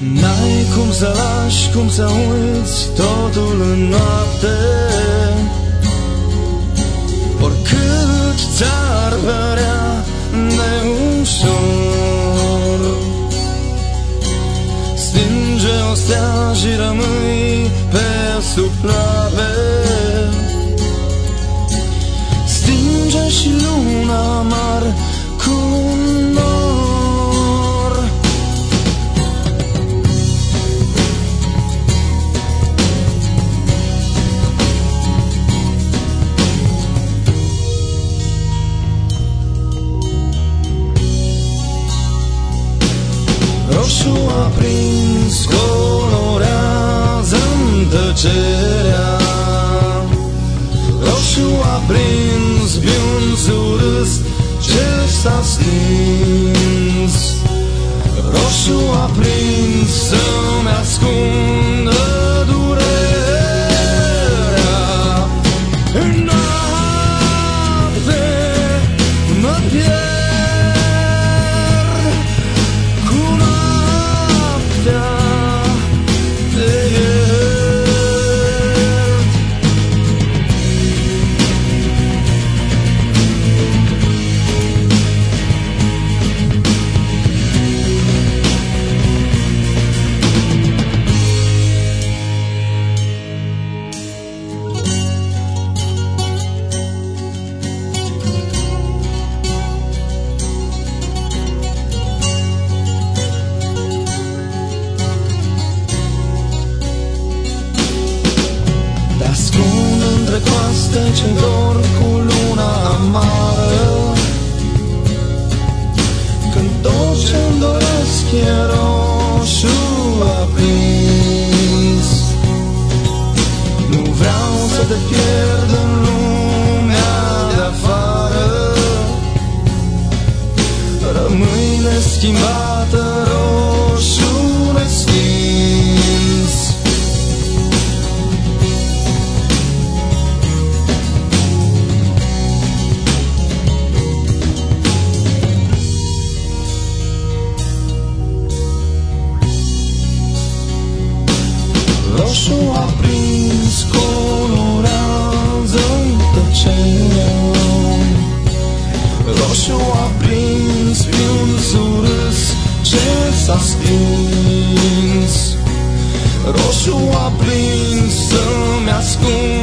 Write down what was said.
N-ai cum să lași, cum să uiți totul în noapte, oricât ți-ar părea neușor. Stinge o stea și rămâi pe suprave, stinge și luna mare cu un nor. Roșu aprins colorează-mi tăcerea, roșu aprins biunț urâs ce s-a stins, roșu aprins să-mi ascundă durerea. În noapte mă pierd, ce dor cu luna amară, când tot ce-mi doresc e roșu aprins. Nu vreau să te pierd în lumea de-afară, rămâi neschimbată, roșu nestins. Roșu aprins colorează-mi tăcerea, roșu aprins biunț urâs ce s-a stins, roșu aprins să-mi ascund